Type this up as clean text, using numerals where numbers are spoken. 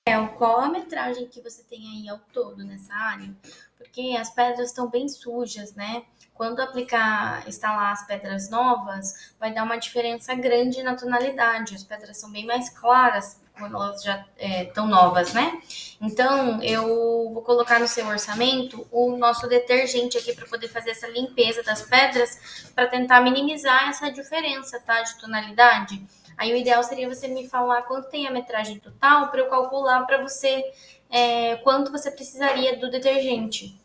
Qual a metragem que você tem aí ao todo nessa área? Porque as pedras estão bem sujas, né? Quando instalar as pedras novas, vai dar uma diferença grande na tonalidade. As pedras são bem mais claras quando elas já estão novas, né? Então, eu vou colocar no seu orçamento o nosso detergente aqui para poder fazer essa limpeza das pedras, para tentar minimizar essa diferença, tá? De tonalidade. Aí o ideal seria você me falar quanto tem a metragem total para eu calcular para você quanto você precisaria do detergente.